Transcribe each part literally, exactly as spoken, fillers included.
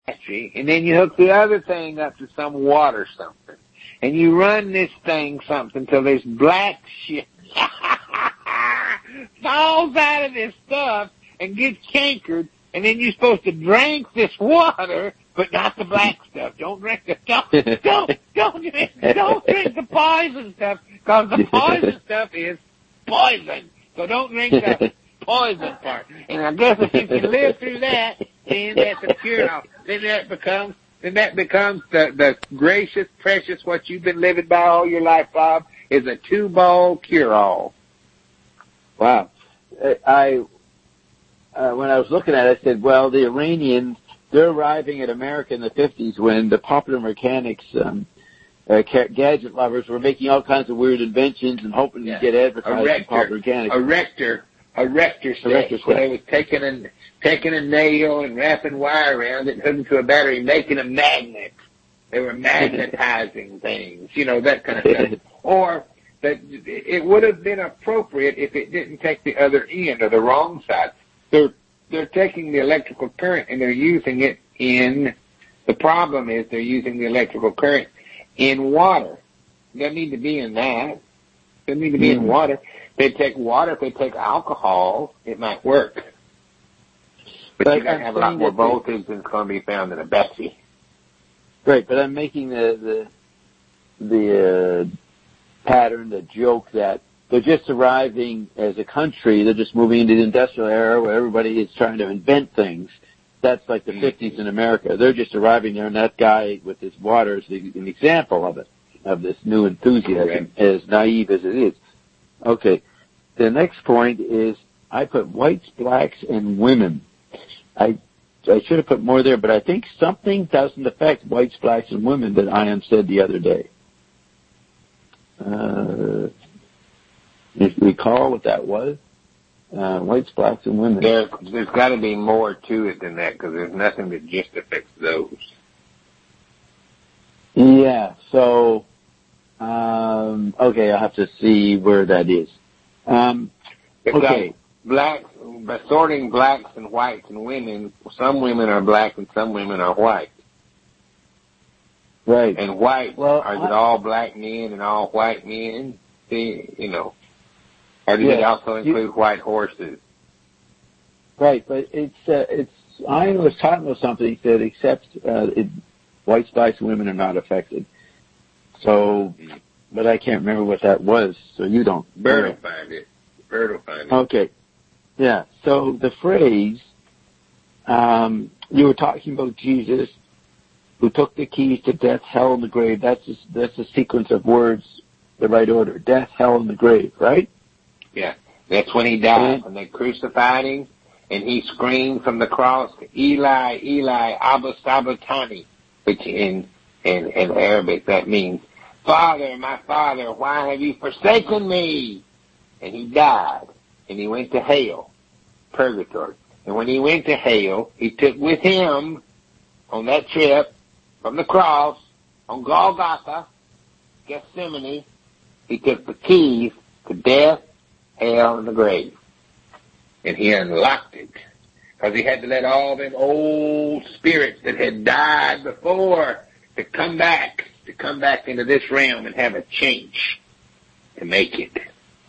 battery, and then you hook the other thing up to some water something, and you run this thing something till this black shit falls out of this stuff and gets cankered, and then you're supposed to drink this water, but not the black stuff. Don't drink the don't don't don't drink, don't drink the poison stuff, because the poison stuff is poison. So don't drink the poison part. And I guess if you can live through that, then that's a cure-all. Then that becomes then that becomes the the gracious, precious what you've been living by all your life, Bob, is a two-ball cure-all. Wow. I uh, when I was looking at it, I said, well, the Iranians, they're arriving at America in the fifties when the popular mechanics, um, uh, gadget lovers were making all kinds of weird inventions and hoping yeah. to get advertised in popular mechanics. A rector, a rector set, a rector set. Where they was taking a, taking a nail and wrapping wire around it and hooking to a battery, making a magnet. They were magnetizing things, you know, that kind of stuff. Or that it would have been appropriate if it didn't take the other end or the wrong side. They're they're taking the electrical current and they're using it in. The problem is they're using the electrical current in water. It doesn't need to be in that. It doesn't need to be mm-hmm. in water. They take water. If they take alcohol, it might work. But, but you got to have a lot more voltage than going to be found in a battery. Right, but I'm making the the the. Uh, pattern, the joke that they're just arriving as a country, they're just moving into the industrial era where everybody is trying to invent things. That's like the fifties in America. They're just arriving there, and that guy with his water is an example of it, of this new enthusiasm, as naive as it is. Okay, the next point is I put whites, blacks, and women. I I should have put more there, but I think something doesn't affect whites, blacks, and women that Ian said the other day. Uh, if you recall what that was, uh, whites, blacks, and women. There, there's got to be more to it than that, because there's nothing that just affects those. Yeah, so, um, okay, I'll have to see where that is. Um, okay. Blacks, by sorting blacks and whites and women, some women are black and some women are white. Right. And white, well, are it all black men and all white men? See, you know, or does yeah, it also include you, white horses? Right, but it's, uh, it's, I was talking about something, he said, except, uh, it, whites, blacks, and women are not affected. So, but I can't remember what that was, so you don't. Bird will find it. Bird will find it. Okay. Yeah, so the phrase, um, you were talking about Jesus, who took the keys to death, hell, and the grave. That's a, that's a sequence of words, the right order. Death, hell, and the grave, right? Yeah. That's when he died. When they crucified him, and he screamed from the cross, Eli, Eli, Abba Sabachthani, which in, in, in Arabic that means, Father, my Father, why have you forsaken me? And he died, and he went to hell, purgatory. And when he went to hell, he took with him, on that trip, from the cross, on Golgotha, Gethsemane, he took the keys to death, hell, and the grave. And he unlocked it. Because he had to let all them old spirits that had died before to come back, to come back into this realm and have a change to make it.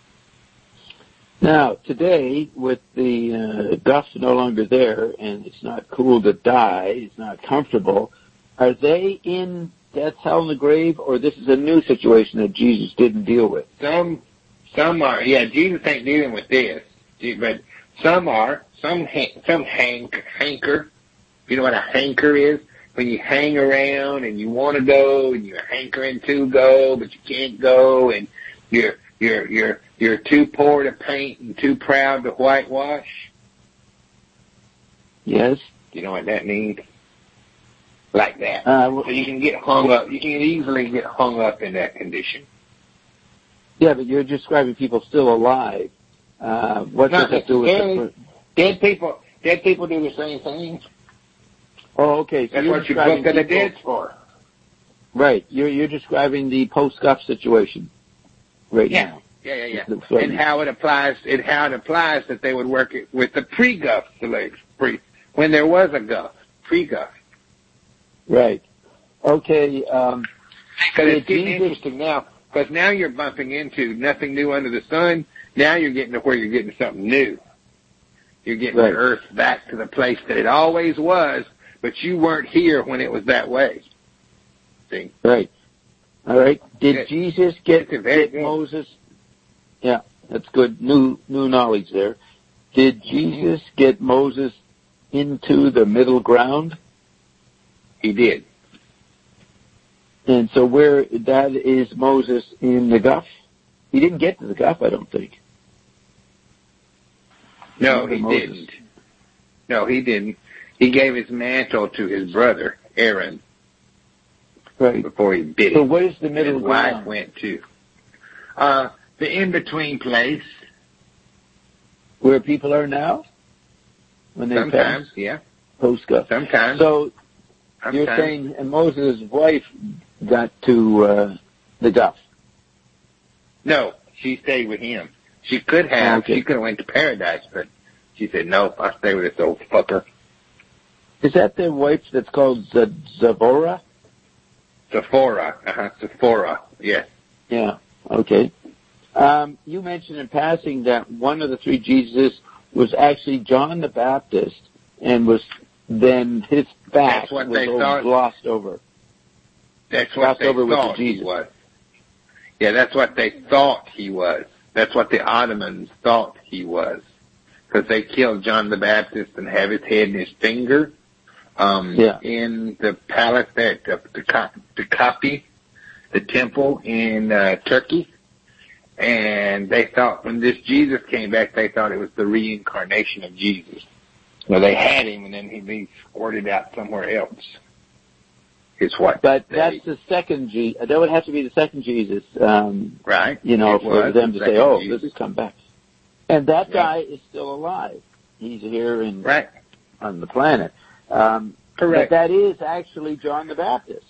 Now, today, with the uh, guffs no longer there, and it's not cool to die, it's not comfortable, are they in death, hell, and the grave, or this is a new situation that Jesus didn't deal with? Some, some are. Yeah, Jesus ain't dealing with this, but some are. Some, ha- some hank, hanker. You know what a hanker is? When you hang around and you want to go, and you're hankering to go, but you can't go, and you're you're you're you're too poor to paint and too proud to whitewash. Yes. You know what that means? Like that. Uh, well, so you can get hung up. You can easily get hung up in that condition. Yeah, but you're describing people still alive. Uh, what does that do with the... Dead people, dead people do the same thing. Oh, okay. So that's you're what your book of the dead's for. Right. You're you're describing the post-guff situation right yeah. now. Yeah, yeah, yeah. And how it applies, and how it applies that they would work it with the pre-guff delay, pre when there was a guff, pre-guff. Right. Okay. Um, because it's getting Jesus, interesting now. Because now you're bumping into nothing new under the sun. Now you're getting to where you're getting something new. You're getting right. the earth back to the place that it always was, but you weren't here when it was that way. See? Right. All right. Did Good. Jesus get, That's very get good. Moses? Yeah, that's good. New new knowledge there. Did Jesus get Moses into the middle ground? He did. And so where that is Moses in the Gulf? He didn't get to the Gulf, I don't think. No, Remember he Moses? didn't. No, he didn't. He gave his mantle to his brother, Aaron, Right. before he bit So him. what is the middle His wife ground? went too. Uh, the in-between place. Where people are now? When they Sometimes, pass yeah. post-Gulf. Sometimes. So sometimes. you're saying and Moses' wife got to uh, the Gulf? No, she stayed with him. She could have. Okay. She could have went to paradise, but she said, no, I'll stay with this old fucker. Is that the wife that's called Z- Zipporah? Sephora. Uh-huh, Sephora, yes. Yeah, okay. Um, you mentioned in passing that one of the three Jesus was actually John the Baptist and was then his back That's what was they over, thought. glossed over. That's what Crossed they over with the thought he Jesus. was. Yeah, that's what they thought he was. That's what the Ottomans thought he was. Because they killed John the Baptist and have his head and his finger um, Yeah. in the palace at uh, Topkapi, the temple in uh, Turkey. And they thought when this Jesus came back, they thought it was the reincarnation of Jesus. Well, they had him, and then he be squirted out somewhere else. Is what? But they, that's the second Jesus. That would have to be the second Jesus, um, right. you know, It for was them the to say, second oh, Jesus. this has come back. And that Yeah. guy is still alive. He's here in, Right. on the planet. Um, Correct. But that is actually John the Baptist.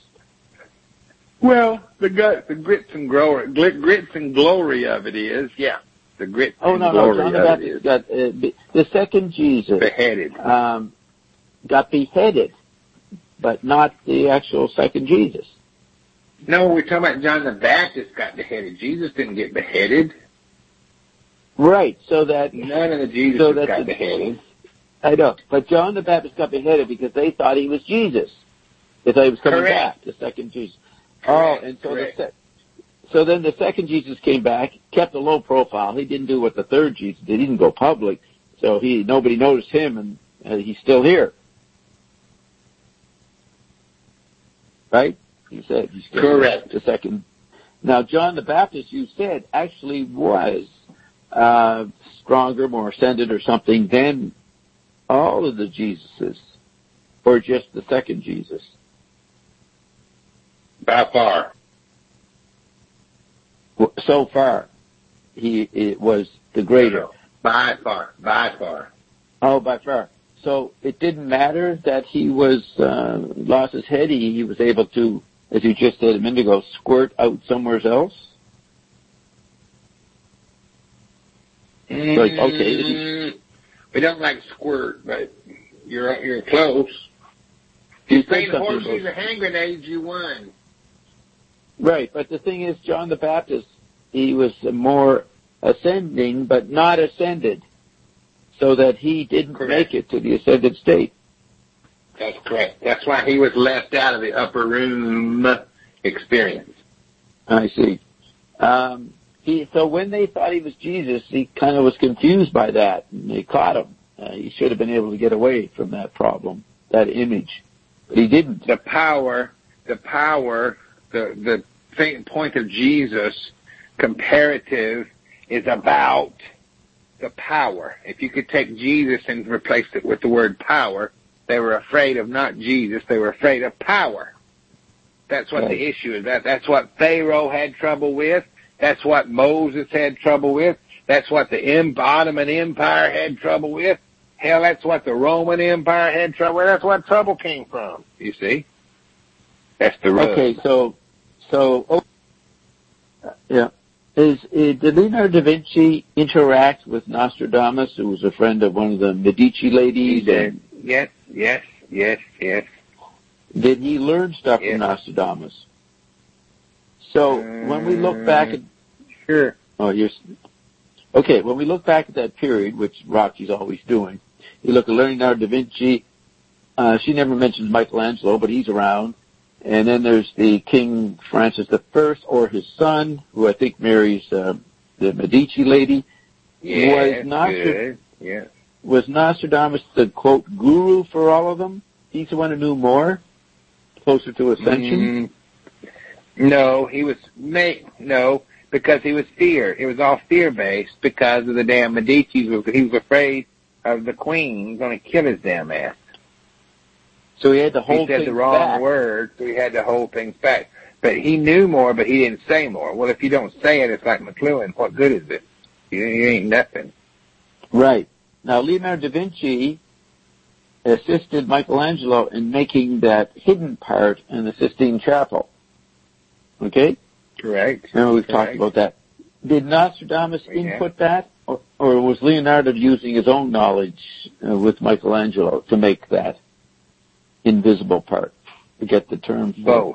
Well, the gut, the grits and glory, grits and glory of it is, yeah, the grits Oh, and no, no, glory John the of it Baptist is got, uh, be- the second Jesus, beheaded. um, got beheaded, but not the actual second Jesus. No, we're talking about John the Baptist got beheaded. Jesus didn't get beheaded. Right, so that, None of the Jesus so that got the- beheaded. I know, but John the Baptist got beheaded because they thought he was Jesus. They thought he was coming Correct. back, the second Jesus. Correct, Oh, and so correct. the se- so then the second Jesus came back, kept a low profile. He didn't do what the third Jesus did. He didn't go public, so he nobody noticed him, and uh, he's still here. Right? He said he's still Correct. here, the second. Now, John the Baptist, you said, actually was uh, stronger, more ascended, or something than all of the Jesuses, or just the second Jesus. By far. So far, he it was the greater. By far. By far. Oh, by far. So it didn't matter that he was uh, lost his head. He, he was able to, as you just said a minute ago, squirt out somewhere else. Like, okay. Mm, we don't like squirt, but you're you're close. If you You said played something horseshoes about- or hand grenades, you won. Right, but the thing is, John the Baptist, he was more ascending, but not ascended, so that he didn't Correct. make it to the ascended state. That's correct. That's why he was left out of the upper room experience. I see. Um, he, so when they thought he was Jesus, he kind of was confused by that, and they caught him. Uh, he should have been able to get away from that problem, that image, but he didn't. The power, the power, the the thing, point of Jesus comparative is about the power. If you could take Jesus and replace it with the word power, they were afraid of not Jesus, they were afraid of power. That's what Right. the issue is. That that's what Pharaoh had trouble with. That's what Moses had trouble with. That's what the Ottoman Empire had trouble with. Hell, that's what the Roman Empire had trouble with. That's what trouble came from, you see. That's the rub. Okay, so, so, oh, yeah. Is, is, did Leonardo da Vinci interact with Nostradamus, who was a friend of one of the Medici ladies? He did. And, Yes, yes, yes, yes. Did he learn stuff Yeah. from Nostradamus? So when we look back at Sure. oh, you're okay. When we look back at that period, which Roxy's always doing, you look at Leonardo da Vinci. Uh, she never mentions Michelangelo, but he's around. And then there's the King Francis the First, or his son, who I think marries uh, the Medici lady. Yeah, was Nostra- good. Yeah. Was Nostradamus the, quote, guru for all of them? He's the one who knew more, closer to ascension? Mm, no, he was, may, no, because he was fear. It was all fear-based because of the damn Medici. He was afraid of the queen. He was going to kill his damn ass. So he had to hold He said things the wrong back. word, so he had to hold things back. But he knew more, but he didn't say more. Well, if you don't say it, it's like McLuhan. What good is it? You, you ain't nothing. Right. Now, Leonardo da Vinci assisted Michelangelo in making that hidden part in the Sistine Chapel. Okay? Correct. Remember we've Correct. talked about that. Did Nostradamus Yeah. input that? Or, or was Leonardo using his own knowledge uh, with Michelangelo to make that invisible part? To get the term for Both.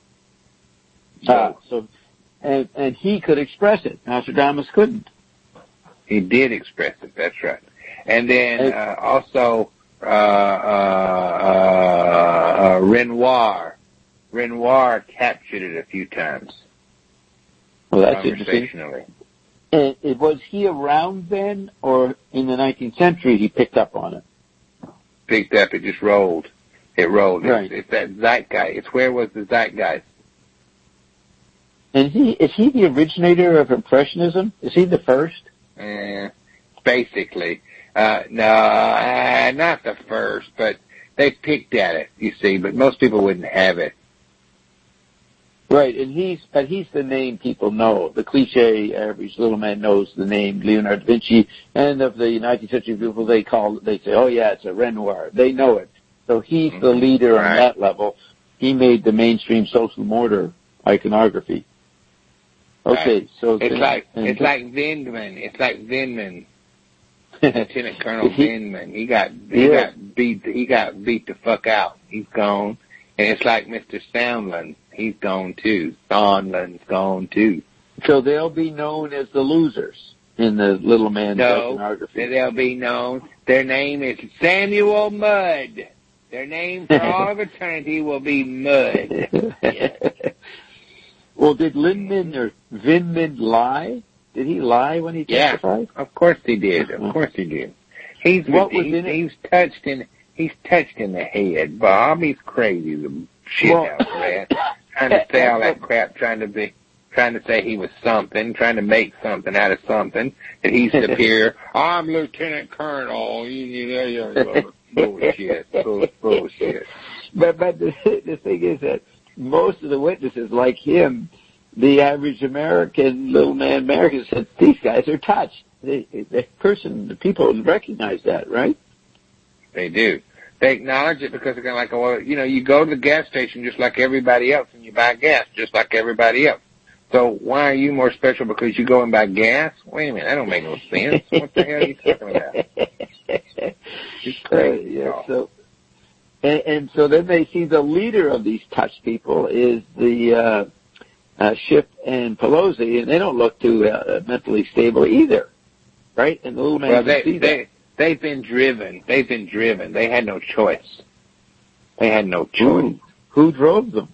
Ah, Both. so, and, and he could express it. Nostradamus couldn't. He did express it. That's right. And then Hey. uh, also uh, uh, uh, uh, Renoir. Renoir captured it a few times. Well, that's interesting. Conversationally. And it, was he around then, or in the nineteenth century he picked up on it? Picked up. It just rolled. It rolled. Right. It's, it's that zeitgeist. It's where was the zeitgeist? And he is he the originator of Impressionism? Is he the first? Uh, basically. Uh, no, uh, not the first, but they picked at it, you see, but most people wouldn't have it. Right, and he's but he's the name people know. The cliche average little man knows the name Leonardo da Vinci, and of the nineteenth century people, they call they say, oh yeah, it's a Renoir. They know it. So he's the leader Right. on that level. He made the mainstream social mortar iconography. Okay, Right. so It's then- like and it's th- like Vindman. It's like Vindman, Lieutenant Colonel He- Vindman. He got he Yeah. got beat. He got beat the fuck out. He's gone. And it's like Mister Sandlin. He's gone too. Sandlin's gone too. so they'll be known as the losers in the little man's No, iconography. they'll be known. Their name is Samuel Mudd. Their name for all of eternity will be Mudd. Well, did Lindman or Vinman lie? Did he lie when he Yeah. testified? Of course he did. Of course he did. He's What was he's, in it? he's touched in he's touched in the head, Bob. He's crazy, the shit Well- house rat. Trying to say all that crap, trying to be trying to say he was something, trying to make something out of something, that he's superior. I'm Lieutenant Colonel. You, you know, you know, bullshit, bull, bullshit. But but the, the thing is that most of the witnesses, like him, the average American, little man American, said these guys are touched. The, the person, the people recognize that, right? They do. They acknowledge it because they're kind of like, well, you know, you go to the gas station just like everybody else, and you buy gas just like everybody else. So why are you more special because you go and buy gas? Wait a minute, that don't make no sense. What the hell are you talking about? It's crazy. Uh, yeah, so, and, and so then they see the leader of these touched people is the uh, uh, Schiff and Pelosi, and they don't look too uh, mentally stable either, right? And the little man Well, can they, see they, that. they've been driven. They've been driven. They had no choice. They had no choice. Who, who drove them?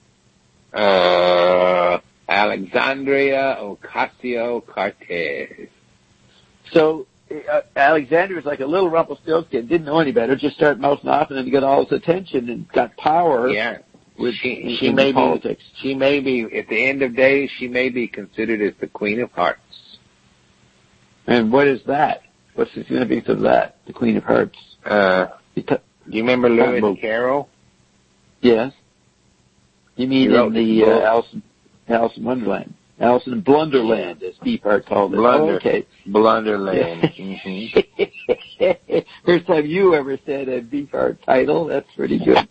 Uh, Alexandria Ocasio-Cortez. So uh, Alexander was like a little Rumpelstiltskin, didn't know any better, just started mouthing off, and then got all his attention and got power. Yeah. With She, in, she in may politics. be, she may be, at the end of days, she may be considered as the Queen of Hearts. And what is that? What's the significance of that? The Queen of Hearts. Uh, You t- do you remember Lewis Book. Carroll? yes. You mean He wrote in the the book. uh, Alice, Alice in Wonderland? Alice in Blunderland, as Beefheart called it. Blunder. Oh, okay. Blunderland. Mm-hmm. First time you ever said a Beefheart title. That's pretty good.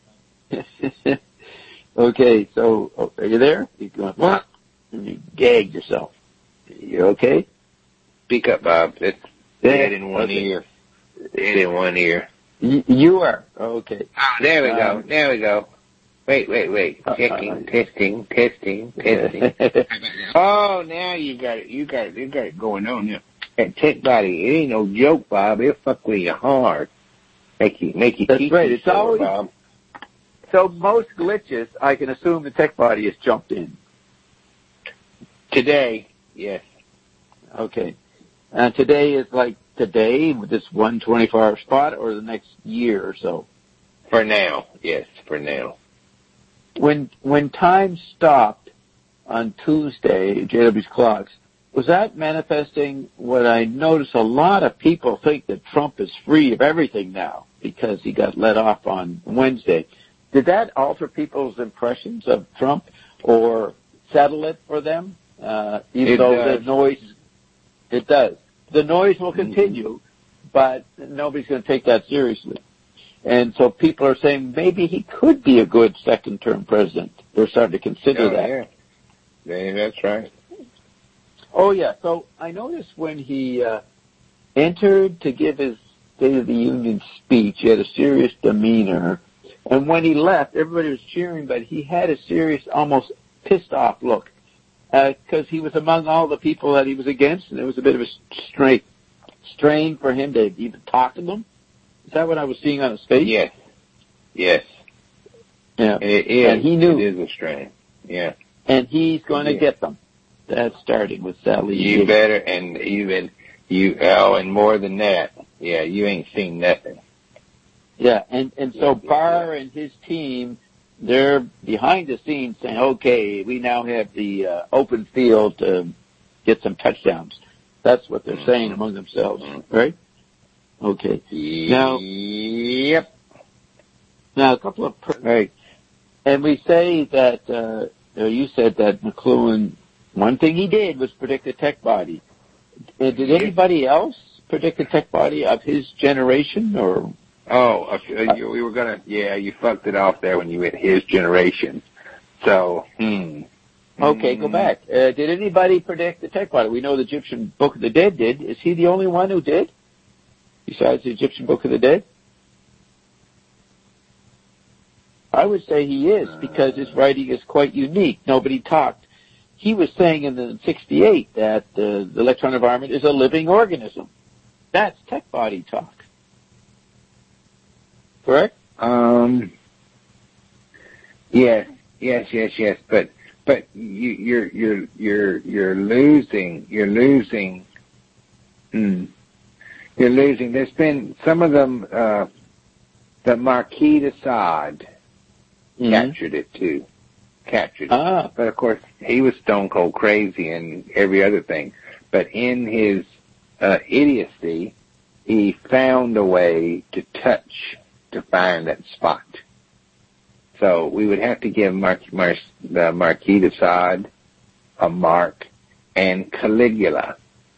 Okay, so oh, are you there? You going what? And you gagged yourself. You okay? Speak up, Bob. It's Yeah, dead in one okay. ear. Dead in one ear. Y- you are. Okay. Oh, there we go. Um, There we go. Wait, wait, wait. Checking, uh, testing, testing, testing. Oh, now you got it. You got it. You got it going on now. That tech body, it ain't no joke, Bob. It'll fuck with you hard. Make you, make you That's keep right. you It's sore, always, Bob. So most glitches, I can assume the tech body has jumped in. Today, yes. Okay. And today is like today with this one twenty-four hour spot, or the next year or so? For now, yes, for now. When when time stopped on Tuesday, J W's clocks, was that manifesting what I notice a lot of people think that Trump is free of everything now because he got let off on Wednesday? Did that alter people's impressions of Trump or settle it for them? Uh, even it though does. the noise, it does. The noise will continue, mm-hmm. but nobody's going to take that seriously. And so people are saying maybe he could be a good second-term president. They're starting to consider oh, that. Yeah. yeah, that's right. Oh, yeah. So I noticed when he uh, entered to give his State of the Union speech, he had a serious demeanor. And when he left, everybody was cheering, but he had a serious, almost pissed-off look because uh, he was among all the people that he was against, and it was a bit of a strain, strain for him to even talk to them. Is that what I was seeing on his face? Yes. Yes. Yeah. It is. And he knew. It is a strain. Yeah. And he's going yeah. to get them. That's starting with Sally. You better, and even, you, oh, and more than that. Yeah, you ain't seen nothing. Yeah, and, and so Barr and his team, they're behind the scenes saying, okay, we now have the uh, open field to get some touchdowns. That's what they're mm-hmm. saying among themselves, mm-hmm. right? Okay. Now, yep. Now, a couple of, right. And we say that, uh, you said that McLuhan, one thing he did was predict the tech body. Uh, did anybody else predict the tech body of his generation, or? Oh, uh, we were gonna, yeah, you fucked it off there when you went his generation. So, hmm. Okay, go back. Uh, did anybody predict the tech body? We know the Egyptian Book of the Dead did. Is he the only one who did? Besides the Egyptian Book of the Dead? I would say he is, because his writing is quite unique. Nobody talked. He was saying in the sixty-eight that uh, the electron environment is a living organism. That's tech body talk. Correct? Um. Yes, yes, yes, yes. But but you, you're you're you're you're losing. You're losing. Hmm. You're losing. There's been some of them. Uh, the Marquis de Sade mm-hmm. captured it too. Captured it. Ah. But of course, he was stone cold crazy and every other thing. But in his uh, idiocy, he found a way to touch to find that spot. So we would have to give Mar- Mar- the Marquis de Sade a mark and Caligula.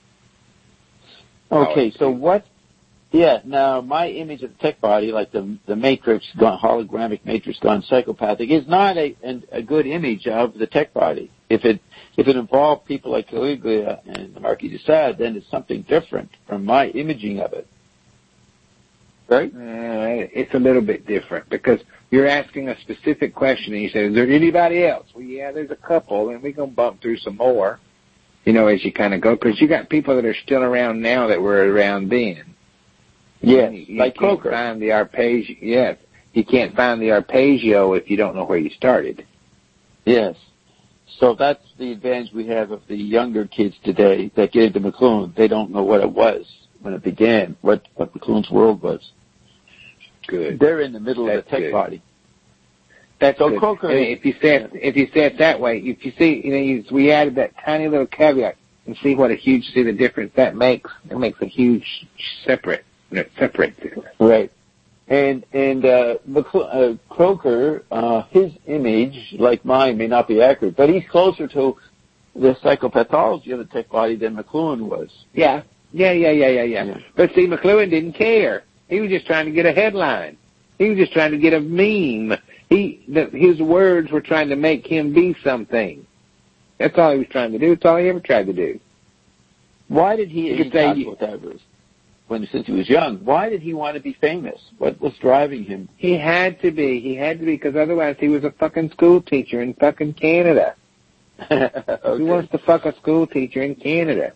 Okay, so what, yeah, now my image of the tech body, like the the matrix, gone, hologramic matrix gone psychopathic, is not a, a good image of the tech body. If it if it involved people like Caligula and the Marquis de Sade, then it's something different from my imaging of it. Right? Uh, it's a little bit different because you're asking a specific question and you say, is there anybody else? Well, yeah, there's a couple, and we're going to bump through some more, you know, as you kind of go, because you got people that are still around now that were around then. Yes, you, you like can't Croker. Find the arpeggio. Yes, you can't find the arpeggio if you don't know where you started. Yes. So that's the advantage we have of the younger kids today that get into McLuhan. They don't know what it was when it began, what, what McLuhan's world was. Good. They're in the middle That's of the tech good. body. That's so good. Croker, And if you say it, if you say it that way, if you see, you know, you, we added that tiny little caveat and see what a huge, see the difference that makes. It makes a huge separate, you know, separate difference. Right. And and uh, McCl- uh, Croker, uh, his image, like mine, may not be accurate, but he's closer to the psychopathology of the tech body than McLuhan was. Yeah, yeah, yeah, yeah, yeah, yeah. yeah. But see, McLuhan didn't care. He was just trying to get a headline. He was just trying to get a meme. He, the, his words were trying to make him be something. That's all he was trying to do. That's all he ever tried to do. Why did he? You could say you, with that was? when since he was young. Why did he want to be famous? What was driving him? He had to be. He had to be because otherwise he was a fucking school teacher in fucking Canada. Okay. Who wants to fuck a school teacher in Canada?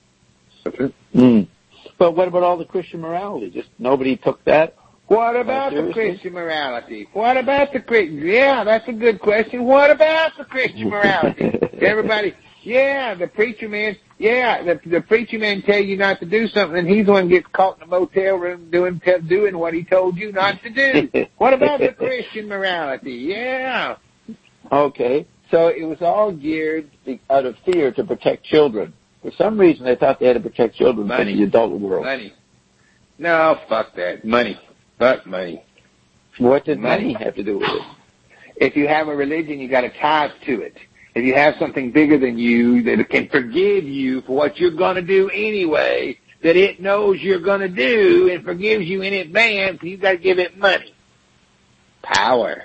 Mm. But what about all the Christian morality? Just nobody took that? What about uh, the Christian morality? What about the Christian? Yeah, that's a good question. What about the Christian morality? Everybody, yeah, the preacher man, yeah, the the preacher man tell you not to do something, and he's the one who gets caught in a motel room doing doing what he told you not to do. What about the Christian morality? Yeah. Okay. So it was all geared out of fear to protect children. For some reason, they thought they had to protect children Money. from the adult world. Money. No, fuck that. Money. Fuck money. What did Money. money have to do with it? If you have a religion, you got to tie to it. If you have something bigger than you that can forgive you for what you're going to do anyway, that it knows you're going to do and forgives you in advance, you got to give it money. Power.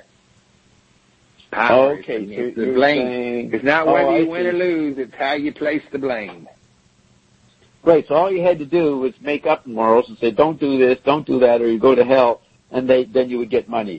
Power. Okay, It's so the you're blame. saying- It's not Oh, whether I you win see. or lose. It's how you place the blame. Right, so all you had to do was make up morals and say, don't do this, don't do that, or you go to hell, and they then you would get money.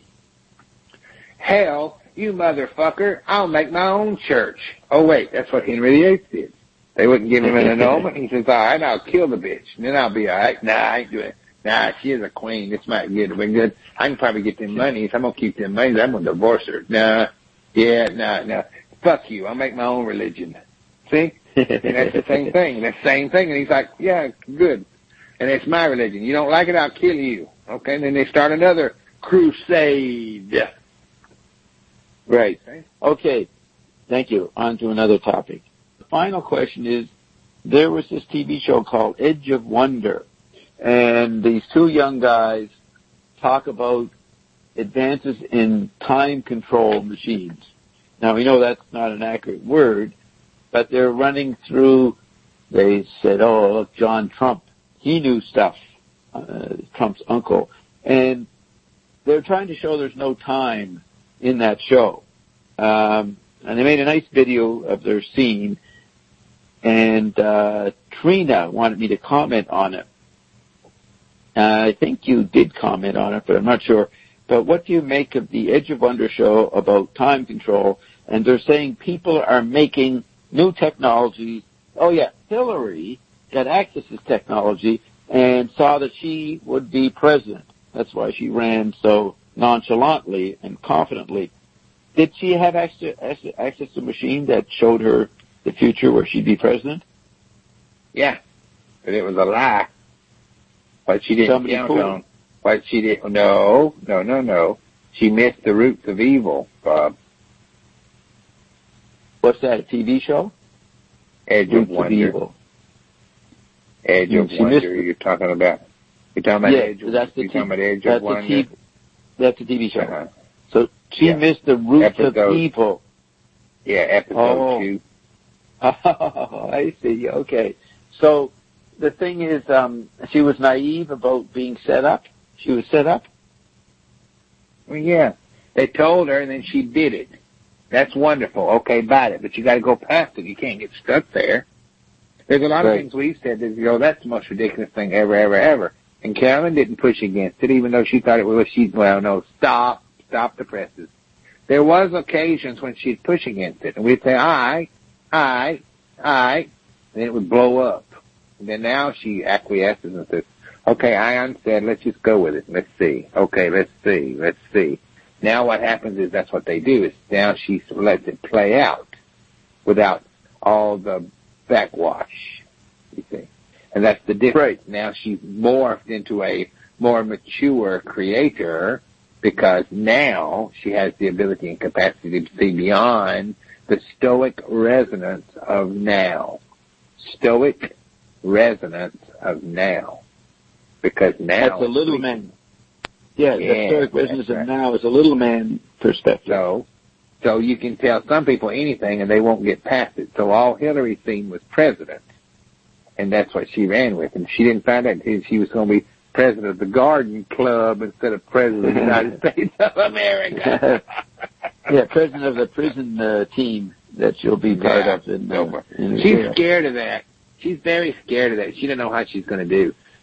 Hell, you motherfucker, I'll make my own church. Oh, wait, that's what Henry the Eighth did. They wouldn't give him an annulment. He says, all right, I'll kill the bitch, and then I'll be all right. Nah, I ain't doing it. Nah, she is a queen. This might get it. Good. I can probably get them monies. I'm going to keep them monies. I'm going to divorce her. Nah, yeah, nah, nah. Fuck you. I'll make my own religion. See? And that's the same thing. That's the same thing. And he's like, yeah, good. And it's my religion. You don't like it, I'll kill you. Okay, and then they start another crusade. Right. Okay. Thank you. On to another topic. The final question is, there was this T V show called Edge of Wonder, and these two young guys talk about advances in time control machines. Now, we know that's not an accurate word, but they're running through, they said, oh, look, John Trump, he knew stuff, uh, Trump's uncle. And they're trying to show there's no time in that show. Um, and they made a nice video of their scene, and uh, Trina wanted me to comment on it. Uh, I think you did comment on it, but I'm not sure. But what do you make of the Edge of Wonder show about time control? And they're saying people are making new technology. Oh, yeah, Hillary got access to this technology and saw that she would be president. That's why she ran so nonchalantly and confidently. Did she have access, access to a machine that showed her the future where she'd be president? Yeah, but it was a lie. What she didn't Somebody count fooled on. What she didn't, no, no, no, no. She missed the roots of evil, Bob. What's that, a T V show? Edge Roots of Wonder. of Evil. Edge You- of she Wonder, missed it. you're talking about. You're talking about Yeah, Edge of that's the You're T- talking about Edge that's of a Wonder. T- That's a T V show. Uh-huh. So she Yeah. missed the roots Episode. of evil. Yeah, episode Oh. two. Oh, I see. Okay. So the thing is, um, she was naive about being set up. She was set up. Well, yeah. They told her, and then she did it. That's wonderful. Okay, bite it. But you got to go past it. You can't get stuck there. There's a lot Right. of things we've said that, you know, that's the most ridiculous thing ever, ever, ever. And Carolyn didn't push against it, even though she thought it was, she, well, no, stop, stop the presses. There was occasions when she'd push against it, and we'd say, aye, aye, aye, and then it would blow up. And then now she acquiesces and says, okay, I understand, let's just go with it. Let's see. Okay, let's see, let's see. Now what happens is that's what they do, is now she lets it play out without all the backwash, you see. And that's the difference. Right. Now she's morphed into a more mature creator because now she has the ability and capacity to see beyond the stoic resonance of now. Stoic resonance of now. Because now... That's a little man. Yeah, Yeah, the stoic resonance right. of now is a little man perspective. So, so you can tell some people anything and they won't get past it. So all Hillary seen was president. And that's what she ran with. And she didn't find out she was going to be president of the Garden Club instead of president of the United States of America. Yeah, president of the prison uh, team that she'll be part Yeah, of. In, no, uh, in she's jail. scared of that. She's very scared of that. She doesn't know how she's going to do.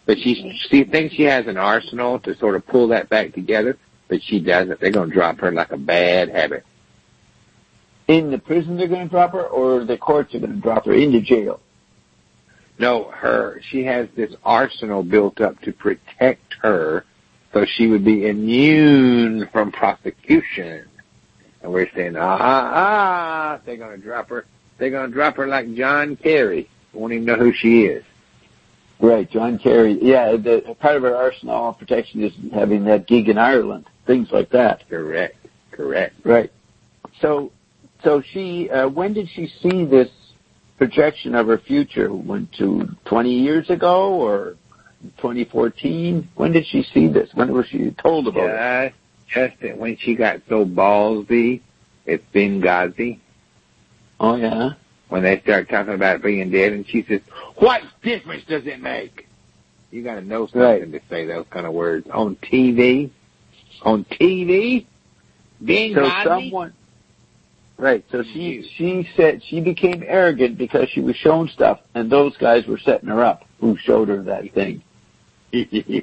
But she she thinks she has an arsenal to sort of pull that back together, but she doesn't. They're going to drop her like a bad habit. In the prison they're going to drop her, or the courts are going to drop her into jail? No, her. She has this arsenal built up to protect her, so she would be immune from prosecution. And we're saying, ah, ah, ah, they're going to drop her. They're going to drop her like John Kerry. Won't even know who she is. Right, John Kerry. Yeah, the, part of her arsenal of protection is having that gig in Ireland, things like that. Correct, correct. Right. So, so she, uh, when did she see this projection of her future? Went to twenty years ago or twenty fourteen? When did she see this? When was she told about yeah, it? Just when she got so ballsy at Benghazi. Oh, yeah? When they start talking about being dead, and she says, what difference does it make? You got to know something right. to say those kind of words. On T V? On T V? Benghazi? So someone... Right, so she she said she became arrogant because she was shown stuff, and those guys were setting her up who showed her that thing. uh,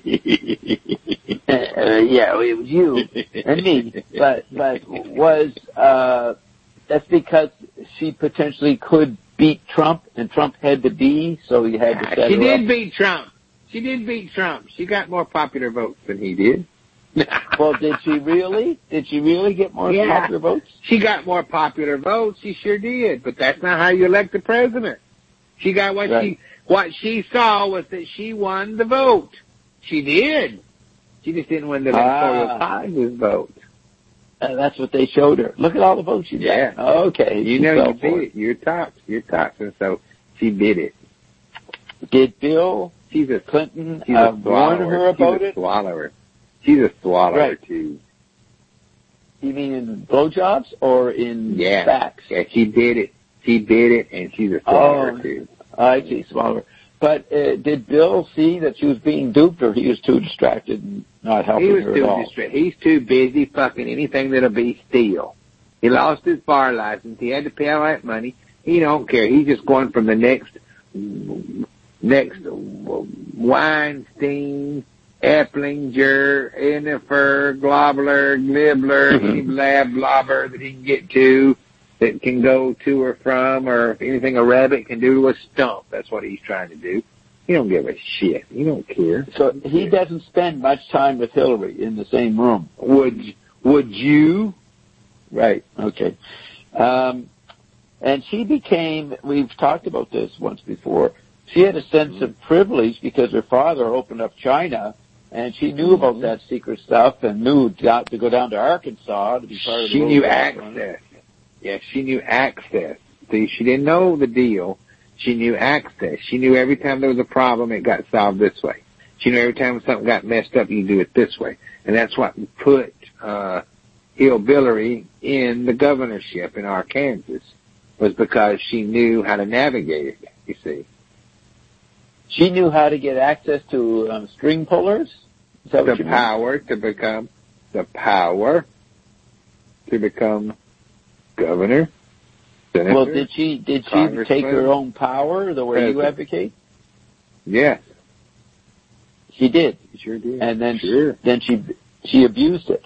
yeah, it was you and me, but but was uh, that's because she potentially could beat Trump, and Trump had to be, so he had to set She her did up. beat Trump. She did beat Trump. She got more popular votes than he did. Well, did she really? Did she really get more yeah. popular votes? She got more popular votes. She sure did. But that's not how you elect the president. She got what right. she what she saw was that she won the vote. She did. She just didn't win the electoral ah. college's vote. Uh, that's what they showed her. Look at all the votes she got. Yeah. Okay. You know you beat it. You're tops. You're tops. And so she did it. Did Bill she's a, Clinton she's uh, a warn her about she's a it? swallower. She's a swallower, right. too. You mean in blowjobs or in yeah. facts? Yeah, she did it. She did it, and she's a swallower, oh, too. I see, swallower. But uh, did Bill see that she was being duped, or he was too distracted and not helping he was her too at all? Distra- he's too busy fucking anything that'll be steal. He lost his bar license. He had to pay all that money. He don't care. He's just going from the next, next Weinstein, Epplinger, Innifer, Globler, Glibbler, any blab blobber that he can get to that can go to or from, or if anything a rabbit can do to a stump. That's what he's trying to do. He don't give a shit. He don't care. So he doesn't spend much time with Hillary in the same room. Would would you? Right. Okay. Um, and she became, we've talked about this once before, she had a sense mm-hmm. of privilege because her father opened up China, and she knew mm-hmm. about that secret stuff and knew to go down to Arkansas to be part of the She World knew War access. Yeah, she knew access. See, she didn't know the deal. She knew access. She knew every time there was a problem, it got solved this way. She knew every time something got messed up, you do it this way. And that's what put uh Hillbilly in the governorship in Arkansas, was because she knew how to navigate it, you see. She knew how to get access to um, string pullers? Is that the what you power mean? to become, the power to become governor, senator. Well, did she, did she take her own power the way president. you advocate? Yes. She did. She sure did. And then, sure. she, then she, she abused it.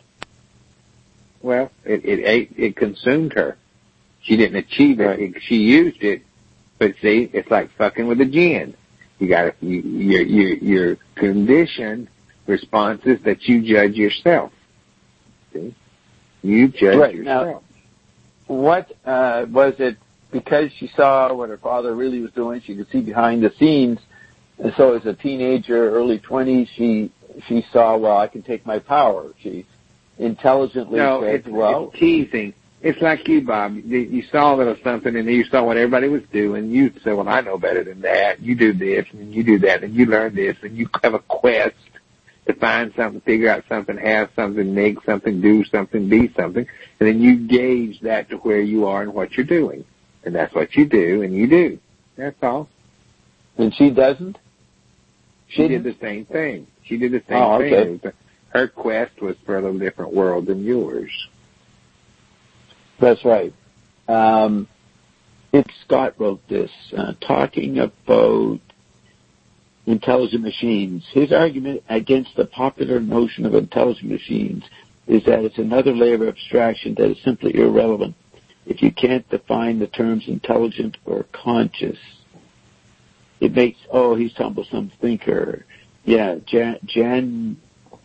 Well, it, it ate, it consumed her. She didn't achieve it. Right. it. She used it, but see, it's like fucking with a gin. You got to, you, your, your, your conditioned responses that you judge yourself. See? You judge right. yourself. Now, what, uh, was it because she saw what her father really was doing? She could see behind the scenes. And so as a teenager, early twenties, she, she saw, well, I can take my power. She, intelligently no, said, it's, well... it's teasing. It's like you, Bob. You, you saw a little something, and you saw what everybody was doing. You said, well, I know better than that. You do this, and you do that, and you learn this, and you have a quest to find something, figure out something, have something, make something, do something, be something, and then you gauge that to where you are and what you're doing. And that's what you do, and you do. That's all. And she doesn't? She She did the same thing. She did the same oh, okay. thing. Her quest was for a little different world than yours. That's right. Um, if Scott wrote this, uh, talking about intelligent machines. His argument against the popular notion of intelligent machines is that it's another layer of abstraction that is simply irrelevant if you can't define the terms intelligent or conscious. It makes, oh, he's talking about some thinker. Yeah, Jan, Jan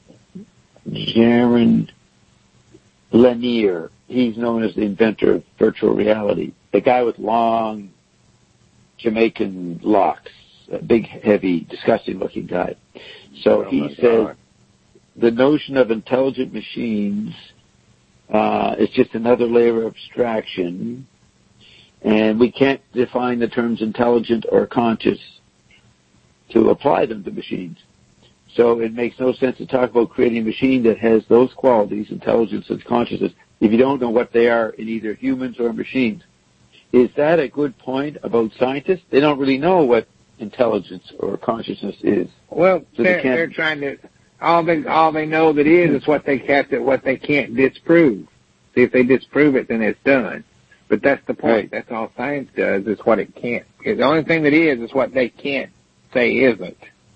Jaron Lanier. He's known as the inventor of virtual reality. The guy with long Jamaican locks. A big, heavy, disgusting-looking guy. So oh he says the notion of intelligent machines uh, is just another layer of abstraction, and we can't define the terms intelligent or conscious to apply them to machines. So it makes no sense to talk about creating a machine that has those qualities, intelligence and consciousness, if you don't know what they are in either humans or machines. Is that a good point about scientists? They don't really know what intelligence or consciousness is. Well, so they're, they can't, they're trying to, all they, all they know that is is what they can't, what they can't disprove. See, if they disprove it, then it's done. But that's the point. Right. That's all science does, is what it can't. The only thing that is is what they can't say isn't.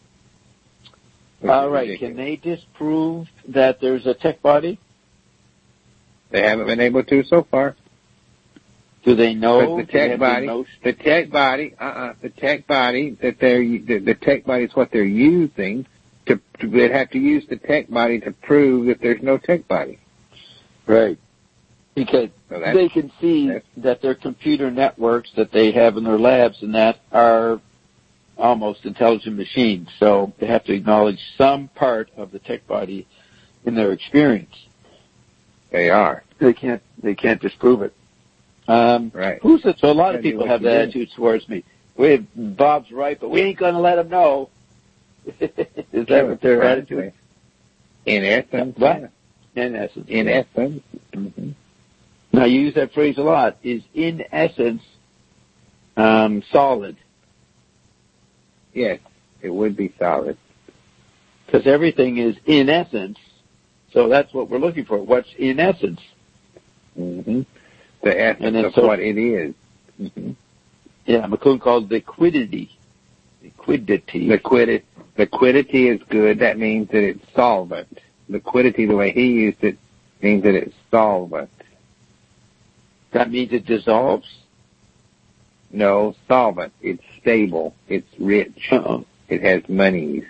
All right. Can they disprove that there's a tech body? They haven't been able to so far. Do they know? But the tech body, the tech body, uh-uh, the tech body that they're, the, the tech body is what they're using to, to, they'd have to use the tech body to prove that there's no tech body. Right. Because so they can see that their computer networks that they have in their labs and that are almost intelligent machines. So they have to acknowledge some part of the tech body in their experience. They are. They can't, they can't disprove it. Um, right. Who's it? So a lot of people have that attitude towards me. We, Bob's right, but we ain't going to let him know. Is that sure, what their right. attitude is? In essence. What? Yeah. In essence. In yeah. essence. Mm-hmm. Now, you use that phrase a lot. Is in essence um, solid? Yes, it would be solid. Because everything is in essence, so that's what we're looking for. What's in essence? Mm-hmm. The essence of so, what it is. Mm-hmm. Yeah, McClune called liquidity. Liquidity. Liquidity. Liquidity is good. That means that it's solvent. Liquidity, the way he used it, means that it's solvent. That means it dissolves? No, solvent. It's stable. It's rich. Uh-oh. It has monies.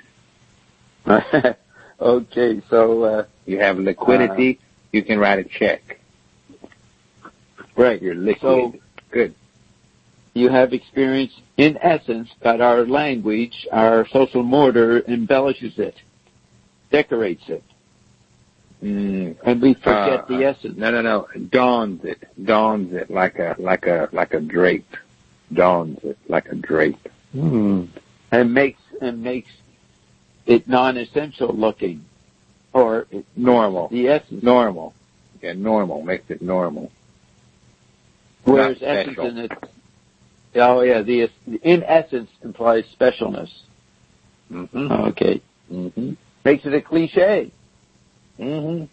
Okay, so... Uh, you have liquidity, uh, you can write a check. Right. You're liquid. So, good. You have experience, in essence, that our language, our social mortar embellishes it, decorates it. Mm. And we forget uh, the essence. No, no, no. Dawns it. Dawns it like a, like a, like a drape. Dawns it like a drape. Mm. And makes, and makes it non-essential looking. Or it, normal. The essence. Normal. Yeah, normal. Makes it normal. Whereas essence in it, oh yeah, the in essence implies specialness. Mm-hmm. Okay. Mm-hmm. Makes it a cliche. Mm-hmm.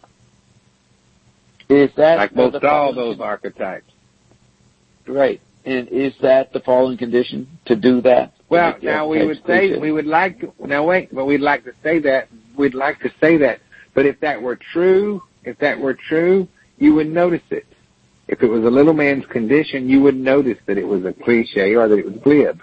Is that like most all those con- archetypes? Right. And is that the fallen condition to do that? Well, now we would say we would like to. Now wait, but we'd like to say that. We'd like to say that. But if that were true, if that were true, you would notice it. If it was a little man's condition, you would notice that it was a cliche or that it was glib.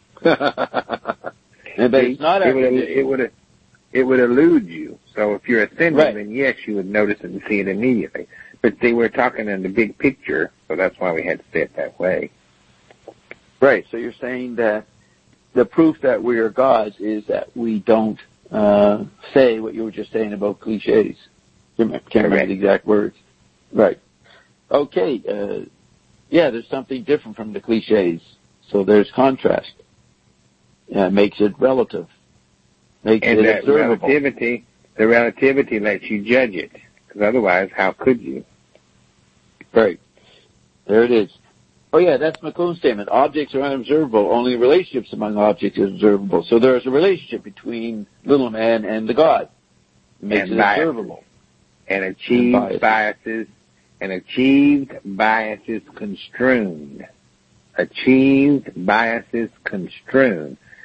And but it's not it would, it would it would elude you. So if you're ascending, right. then yes, you would notice it and see it immediately. But see, we're talking in the big picture, so that's why we had to say it that way. Right. So you're saying that the proof that we are gods is that we don't uh, say what you were just saying about cliches. Can't remember the exact words. Right. Okay, uh, yeah, there's something different from the cliches. So there's contrast. Uh, makes it relative. Makes and it that observable. relativity, the relativity lets you judge it. Because otherwise, how could you? Right. There it is. Oh yeah, that's McClune's statement. Objects are unobservable. Only relationships among objects are observable. So there is a relationship between little man and the God. It makes and it biases. observable. And achieved and biases. biases. And achieved biases construed. Achieved biases construed.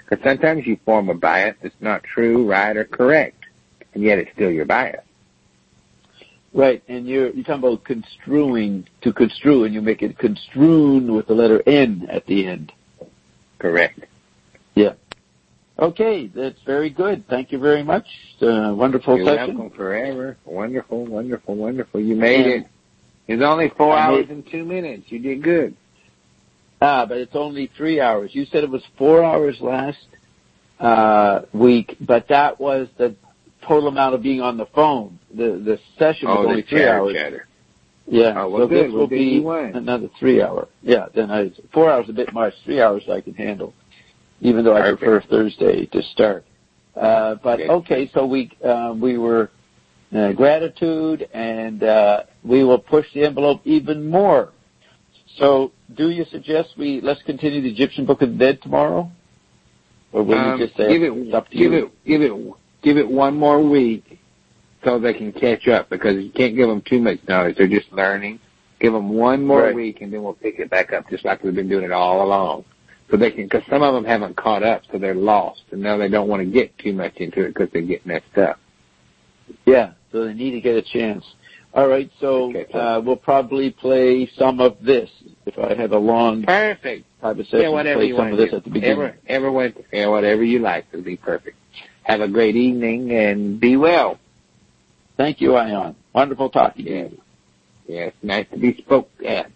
Because sometimes you form a bias that's not true, right, or correct, and yet it's still your bias. Right, and you're, you're talking about construing, to construe, and you make it construed with the letter N at the end. Correct. Yeah. Okay, that's very good. Thank you very much. Uh, wonderful You're session. You're welcome forever. Wonderful, wonderful, wonderful. You made and it. It's only four I hours made, and two minutes. You did good. Ah, but it's only three hours. You said it was four hours last uh, week, but that was the total amount of being on the phone. The the session was oh, only the three chatter, hours. Chatter. Yeah, oh, well, so good. this Well, will be another three hour. Yeah, then I four hours a bit much. Three hours I can handle, even though I Perfect. prefer Thursday to start. Uh, but okay. okay, so we uh, we were uh, gratitude, and uh, we will push the envelope even more. So, do you suggest we let's continue the Egyptian Book of the Dead tomorrow, or will um, you just say give it, it's up to give you? it, give it, give it one more week so they can catch up, because you can't give them too much knowledge. They're just learning. Give them one more Right. week, and then we'll pick it back up, just like we've been doing it all along. So they can, because some of them haven't caught up, so they're lost, and now they don't want to get too much into it because they get messed up. Yeah, so they need to get a chance. All right, so Okay, so- uh, we'll probably play some of this. If I have a long Perfect. type of session, Yeah, whatever play you some want of to this do. at the beginning. Ever, ever went, yeah, whatever you like will be perfect. Have a great evening and be well. Thank you, Ion. Wonderful talking Yes. to you. Yes, nice to be spoke at.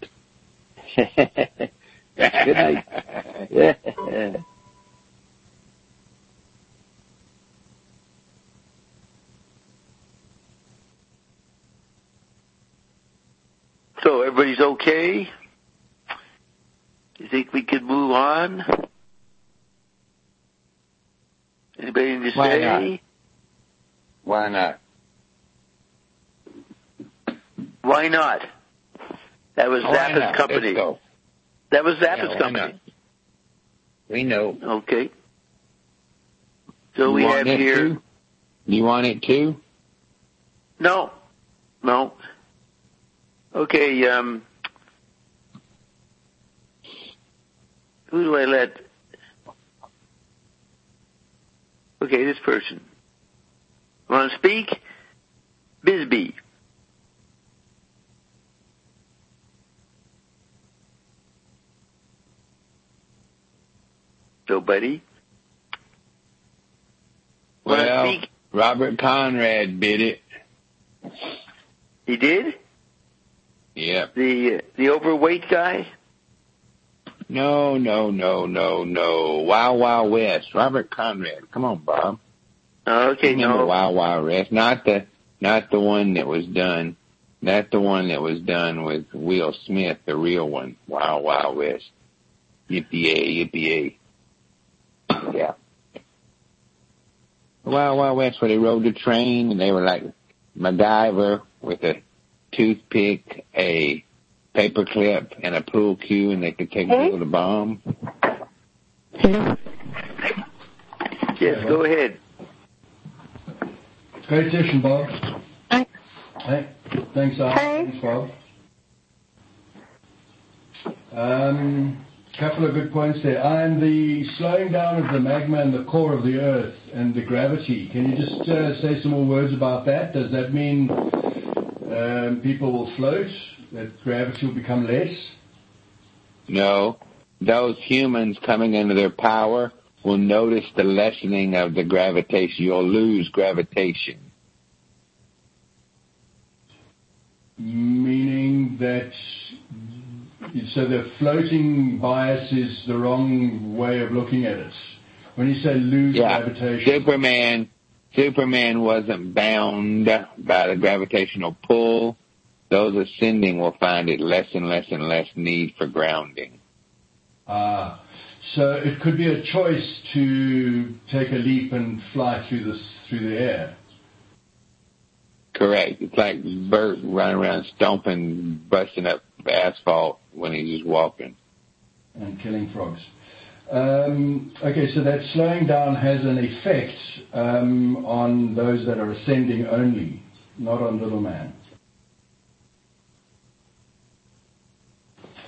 Good night. Yeah. So everybody's okay? You think we could move on? Anybody need to Why say? not? Why not? Why not? That was Why Zappa's not? company. Let's go. That was Yeah, Zappa's why company. not? We know. Okay. So You we want have it here. too? You want it too? No, no. Okay. Um, who do I let? Okay, this person. Want to speak? Bisbee. Nobody. Want to Well, speak? Robert Conrad bid it. He did? Yep. The the overweight guy? No, no, no, no, no. Wild Wild West. Robert Conrad. Come on, Bob. Okay, Remember no. Wild Wild West. Not the not the one that was done. Not the one that was done with Will Smith, the real one. Wild Wild West. Yippee-yay, yippee-yay. Yeah. Wild Wild West, where they rode the train and they were like MacGyver with a toothpick, a paperclip, and a pool cue, and they could take Hey? it with a bomb. Yes, go ahead. Great session, Bob. Hi. Hey, thanks, Al. Hey. Thanks, Bob. Um, couple of good points there. And the slowing down of the magma and the core of the Earth and the gravity. Can you just uh, say some more words about that? Does that mean um, people will float? That gravity will become less? No. Those humans coming into their power will notice the lessening of the gravitation. You'll lose gravitation. Meaning that, so the floating bias is the wrong way of looking at it. When you say lose Yeah. gravitation. Superman, Superman wasn't bound by the gravitational pull. Those ascending will find it less and less and less need for grounding. Ah, so it could be a choice to take a leap and fly through the through the air. Correct. It's like Bert running around stomping, busting up asphalt when he's just walking. And killing frogs. Um, okay, so that slowing down has an effect um, on those that are ascending only, not on little man.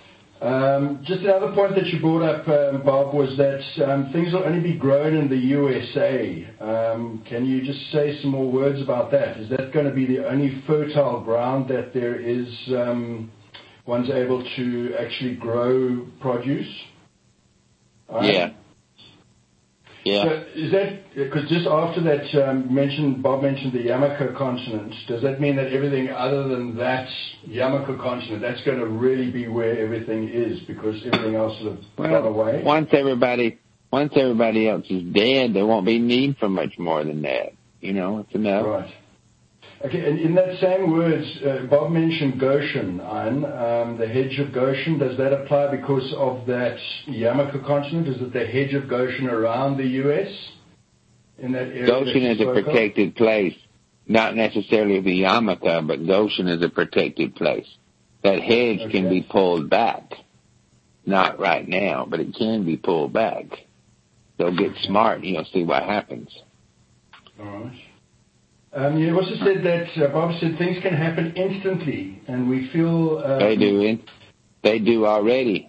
Um, just another point that you brought up, um, Bob, was that um, things will only be grown in the U S A. Um, can you just say some more words about that? Is that going to be the only fertile ground that there is, um, one's able to actually grow produce? Um, Yeah. Yeah. So is that, because just after that, um, mentioned Bob mentioned the Yamako continent. Does that mean that everything other than that Yamako continent, that's going to really be where everything is, because everything else will have Well, gone away? once everybody, once everybody else is dead, there won't be need for much more than that. You know, it's enough. Right. Okay, and in that same words, uh, Bob mentioned Goshen, Ian, um, the hedge of Goshen. Does that apply because of that Yamako continent? Is it the hedge of Goshen around the U S in that area? Goshen is a protected place, not necessarily the Yarmulke, but Goshen is a protected place. That hedge Okay. can be pulled back. Not right now, but it can be pulled back. So get smart and you'll see what happens. All right. Um, you also said that, uh, Bob said things can happen instantly, and we feel... Um, They do it. They do already.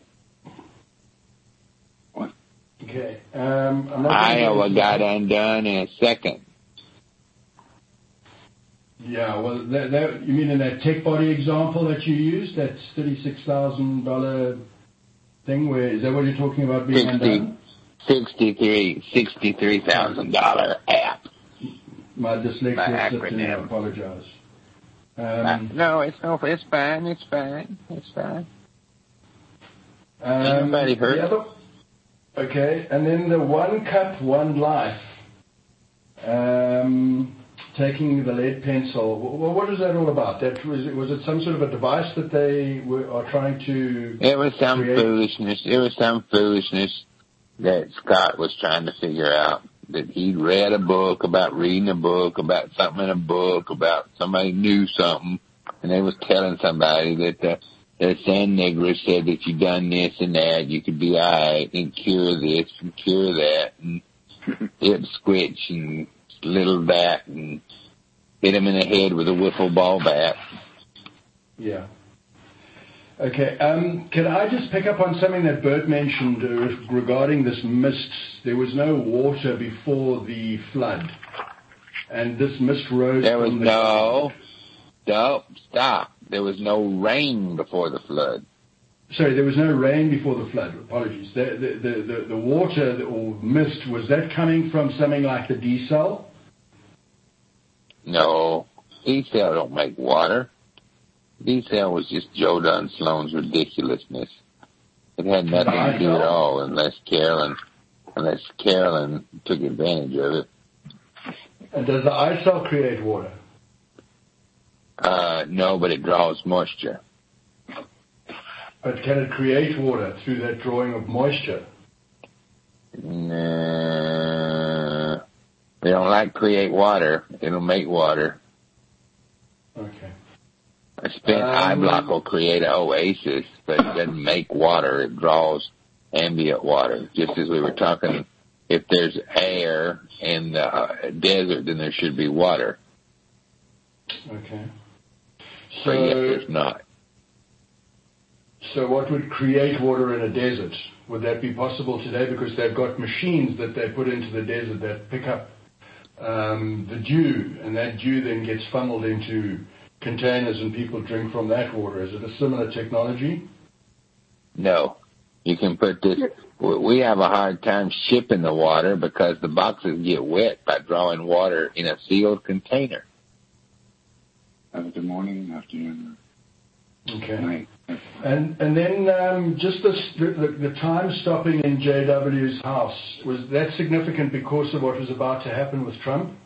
Okay. Um, I'm not Iowa gonna- got undone in a second. Yeah, well, that, that, you mean in that tech body example that you used, that thirty-six thousand dollars thing, where, is that what you're talking about being undone? sixty-three sixty-three thousand dollars app. My dyslexia My slipped in, I acronym. apologize. Um, no, it's no, it's fine. It's fine. It's fine. um, Anybody hurt? the other- Okay, and then the one cup, one life. Um, taking the lead pencil. Well, what is that all about? That was, was it some sort of a device that they were, are trying to... It was some create? foolishness. It was some foolishness that Scott was trying to figure out. That he'd read a book about reading a book about something in a book about somebody knew something, and they was telling somebody that the, the San Negro said that you done this and that, you could be alright and cure this and cure that, and hip squitch and little that, and hit him in the head with a wiffle ball bat. Yeah. Okay. Um, can I just pick up on something that Bert mentioned uh, regarding this mist? There was no water before the flood, and this mist rose There was from the... no, no, stop. There was no rain before the flood. Sorry, there was no rain before the flood. Apologies. The, the, the, the, the water or mist, was that coming from something like the D-cell? No, D-cell don't make water. D-cell was just Joe Dunn Sloan's ridiculousness. It had nothing to do at all unless Carolyn, unless Carolyn took advantage of it. And does the I-cell create water? Uh, no, but it draws moisture. But can it create water through that drawing of moisture? Nah, they don't like create water. It'll make water. Okay. A spent Um, eye block will create an oasis, but it doesn't make water. It draws ambient water. Just as we were talking, if there's air in the uh, desert, then there should be water. Okay. So, So, yes, there's not. so what would create water in a desert? Would that be possible today? Because they've got machines that they put into the desert that pick up um, the dew, and that dew then gets funneled into containers and people drink from that water. Is it a similar technology? No. You can put this, we have a hard time shipping the water because the boxes get wet by drawing water in a sealed container. After morning, afternoon, Okay. night. And and then um, just this, the, the, the time stopping in J W's house, was that significant because of what was about to happen with Trump?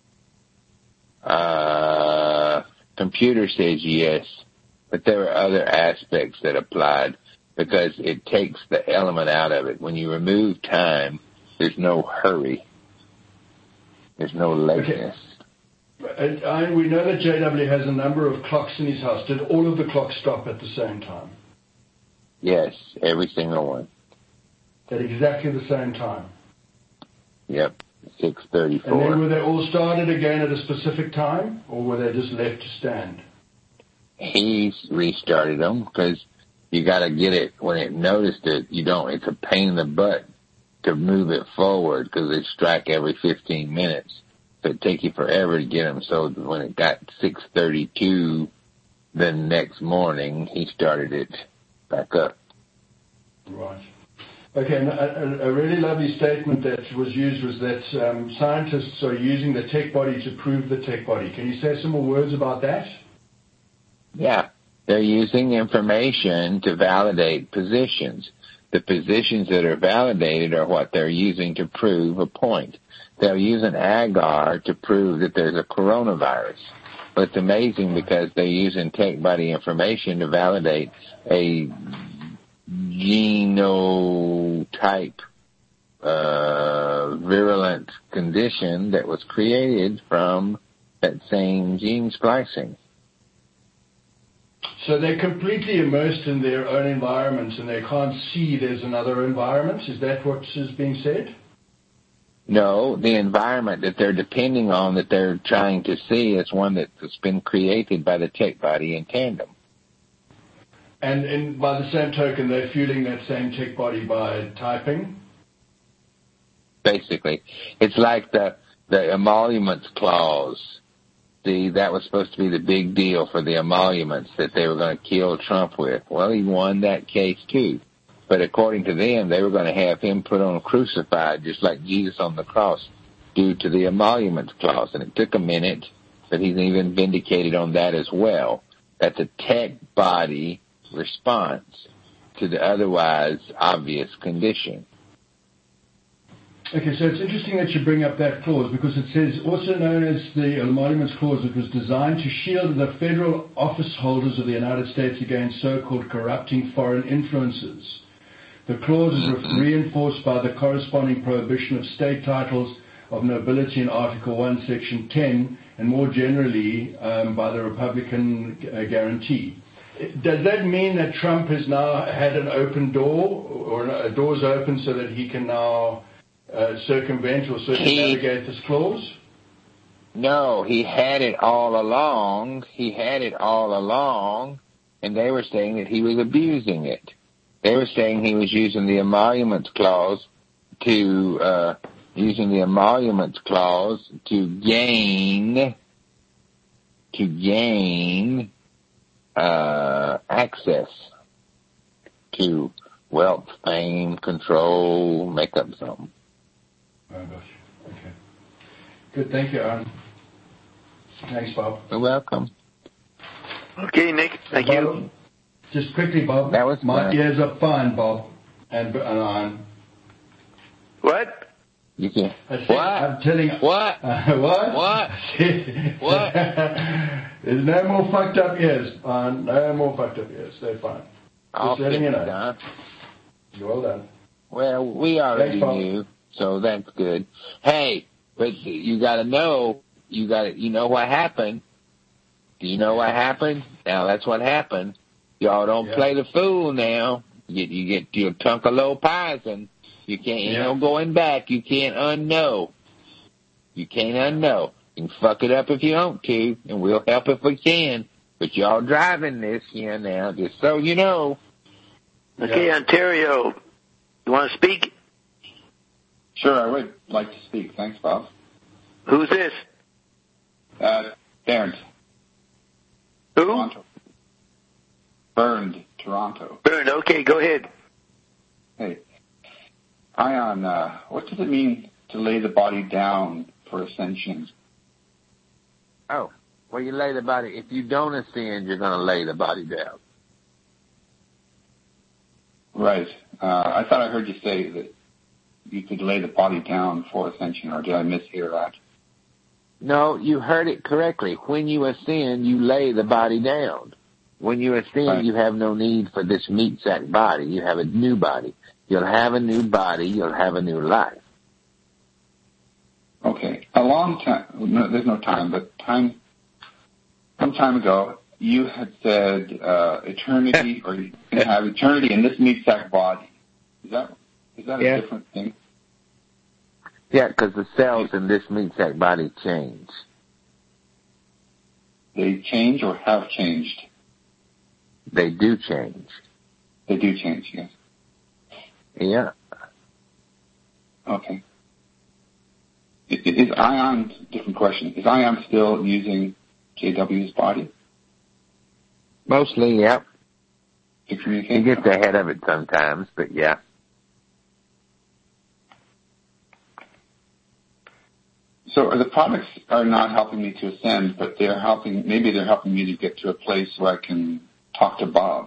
Uh, computer says yes, but there were other aspects that applied because it takes the element out of it. When you remove time, there's no hurry. There's no lateness. And, and we know that J W has a number of clocks in his house. Did all of the clocks stop at the same time? Yes, every single one. At exactly the same time? Yep, six And then thirty-four. were they all started again at a specific time, or were they just left to stand? He restarted them because you got to get it when it noticed it. You don't. It's a pain in the butt to move it forward because they strike every fifteen minutes. So it'd take you forever to get them. So when it got six thirty-two, the next morning he started it back up. Right. Okay, and a, a really lovely statement that was used was that um, scientists are using the tech body to prove the tech body. Can you say some more words about that? Yeah, they're using information to validate positions. The positions that are validated are what they're using to prove a point. They'll use an agar to prove that there's a coronavirus. But it's amazing because they're using tech body information to validate a genotype uh, virulent condition that was created from that same gene splicing. So they're completely immersed in their own environment and they can't see there's another environment? Is that what is being said? No, the environment that they're depending on, that they're trying to see, is one that's been created by the tech body in tandem. And, and by the same token, they're fueling that same tech body by typing? Basically. It's like the, the emoluments clause. See, that was supposed to be the big deal for the emoluments that they were going to kill Trump with. Well, he won that case too. But according to them, they were going to have him put on crucified just like Jesus on the cross due to the emoluments clause. And it took a minute, but he's even vindicated on that as well. That's a tech body response to the otherwise obvious condition. Okay, so it's interesting that you bring up that clause because it says, also known as the Emoluments Clause, it was designed to shield the federal office holders of the United States against so-called corrupting foreign influences. The clause is re- reinforced by the corresponding prohibition of state titles of nobility in Article one, Section ten, and more generally um, by the Republican uh, guarantee. Does that mean that Trump has now had an open door, or a door's open so that he can now uh, circumvent or circumnavigate this clause? No, he had it all along. He had it all along, and they were saying that he was abusing it. They were saying he was using the emoluments clause to uh, using the emoluments clause to gain to gain uh, access to wealth, fame, control, make up something. Oh gosh. Okay. Good. Thank you, Aaron. Thanks, Bob. You're welcome. Okay, Nick. Thank Bob, you. Just quickly, Bob. That was my fun. ears are fine, Bob, and and Aaron. What? You can. I said, What? I'm telling. What? Uh, what? What? What? There's no more fucked up ears, Aaron. No more fucked up ears. They're fine. I'll Just letting you know. Don. Well done. Well, we already Thanks, Bob. knew, so that's good. Hey, but you got to know. You got to. You know what happened? Do you know what happened? Now that's what happened. Y'all don't Yeah. play the fool now. You, you get your tunk of low poison. You can't, you Yeah. know, going back. You can't unknow. You can't unknow. You can fuck it up if you want to, and we'll help if we can. But y'all driving this here now, just so you know. Okay, Yeah. Ontario. You want to speak? Sure, I would like to speak. Thanks, Bob. Who's this? Uh, Bernd, Who? Toronto. Bernd, Toronto. Bern. Okay, go ahead. Hey, Ion, uh, what does it mean to lay the body down for ascension? Oh, well, you lay the body. If you don't ascend, you're going to lay the body down. Right. Uh, I thought I heard you say that you could lay the body down for ascension, or did I mishear that? No, you heard it correctly. When you ascend, you lay the body down. When you ascend, Right. you have no need for this meat sack body. You have a new body. You'll have a new body. You'll have a new life. Okay. A long time, no, there's no time, but time, some time ago, you had said uh, eternity, or you can have eternity in this meat sack body. Is that is that a Yeah. different thing? Yeah, because the cells in this meat sack body change. They change or have changed? They do change. They do change, yes. Yeah. Okay. Is, is Ion, different question, is Ion still using J W's body Mostly, yeah. to communicate? He gets ahead of it sometimes, but yeah. So the products are not helping me to ascend, but they're helping, maybe they're helping me to get to a place where I can talk to Bob.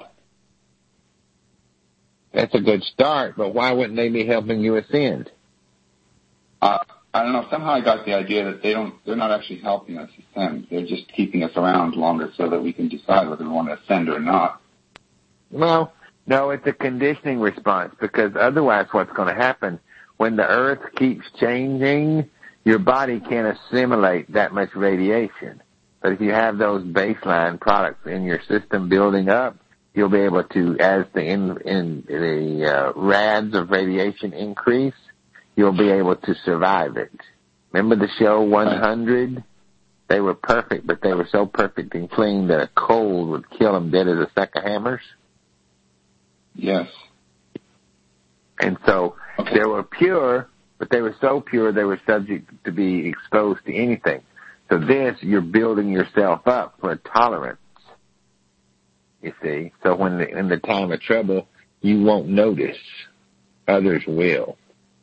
That's a good start, but why wouldn't they be helping you ascend? Uh, I don't know, somehow I got the idea that they don't, they're not actually helping us ascend. They're just keeping us around longer so that we can decide whether we want to ascend or not. Well, no, it's a conditioning response, because otherwise what's going to happen when the earth keeps changing, your body can't assimilate that much radiation. But if you have those baseline products in your system building up, you'll be able to, as the in, in the uh, rads of radiation increase, you'll be able to survive it. Remember the show one hundred? They were perfect, but they were so perfect and clean that a cold would kill them dead as a sack of hammers. Yes. And so okay. They were pure, but they were so pure they were subject to be exposed to anything. So this, you're building yourself up for a tolerance, you see. So when the, in the time of trouble, you won't notice. Others will.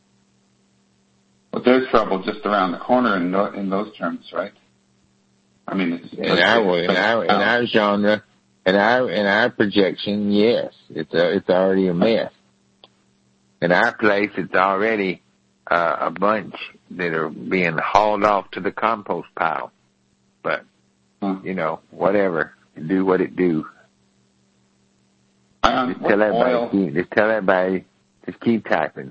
But there's trouble just around the corner in, no, in those terms, right? I mean, it's... In our, in our, in our genre, in our, in our projection, yes. It's a, it's already a mess. In our place, it's already uh, a bunch that are being hauled off to the compost pile. But, huh. you know, whatever. Do what it do. Um, just, tell everybody, keep, just tell everybody, just keep typing.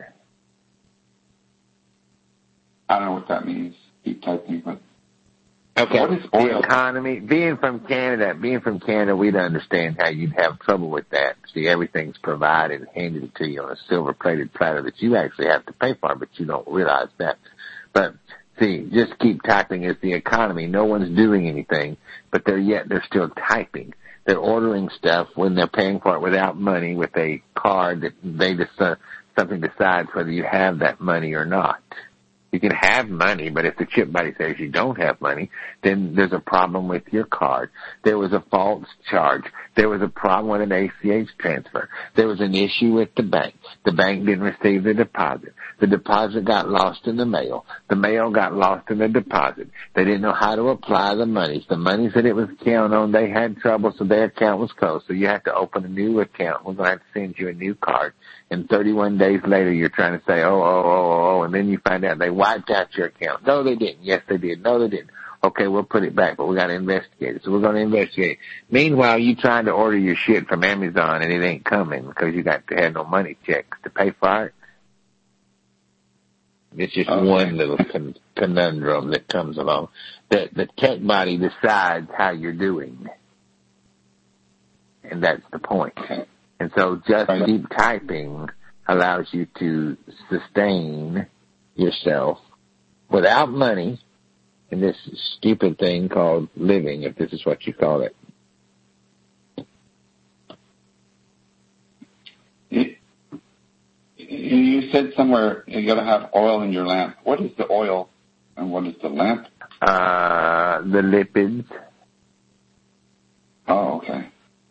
I don't know what that means, keep typing, but... Okay, what is oil? The economy, being from Canada, being from Canada, we'd understand how you'd have trouble with that. See, everything's provided and handed to you on a silver-plated platter that you actually have to pay for, but you don't realize that. But, see, just keep typing is the economy. No one's doing anything, but they're yet they're still typing. They're ordering stuff when they're paying for it without money with a card that they just, uh, something decides whether you have that money or not. You can have money, but if the chip buddy says you don't have money, then there's a problem with your card. There was a false charge. There was a problem with an A C H transfer. There was an issue with the bank. The bank didn't receive the deposit. The deposit got lost in the mail. The mail got lost in the deposit. They didn't know how to apply the monies. The monies that it was counted on, they had trouble, so their account was closed. So you have to open a new account. We're going to have to send you a new card. And thirty-one days later, you're trying to say, oh, oh, oh, oh, and then you find out they wiped out your account. No, they didn't. Yes, they did. No, they didn't. Okay, we'll put it back, but we got to investigate it. So we're going to investigate. Meanwhile, you trying to order your shit from Amazon and it ain't coming because you got to have no money checks to pay for it. It's just okay. One little con- conundrum that comes along. The, the tech body decides how you're doing. And that's the point. Okay. And so just keep typing allows you to sustain yourself without money in this stupid thing called living, if this is what you call it. You said somewhere you got to have oil in your lamp. What is the oil and what is the lamp? Uh, the lipids. Oh, okay.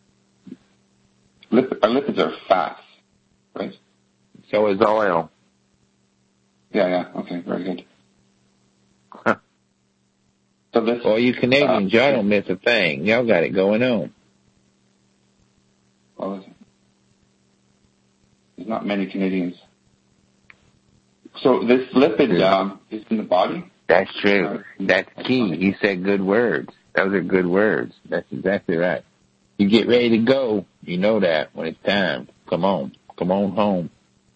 Lip- our lipids are fats, right? So is oil. Yeah, yeah. Okay, very good. Huh. So this. Well, you Canadians, uh, y'all don't miss a thing. Y'all got it going on. Well, there's not many Canadians. So this lipid um, is in the body? That's true. That's key. You said good words. Those are good words. That's exactly right. You get ready to go, you know that when it's time. Come on. Come on home.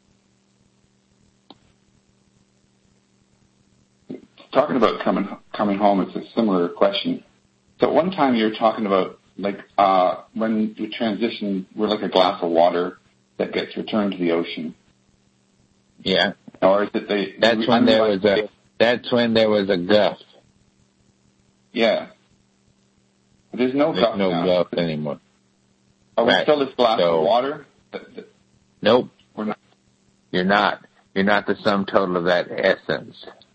Talking about coming coming home, it's a similar question. So one time you were talking about, like, uh, when we transition, we're like a glass of water that gets returned to the ocean. Yeah. Or is it they... That's when there was a, that's when there was a guff. Yeah. There's no There's guff no now. guff anymore. Are we right. still this glass so, of water? That, that Nope. we're not. You're not. You're not the sum total of that essence.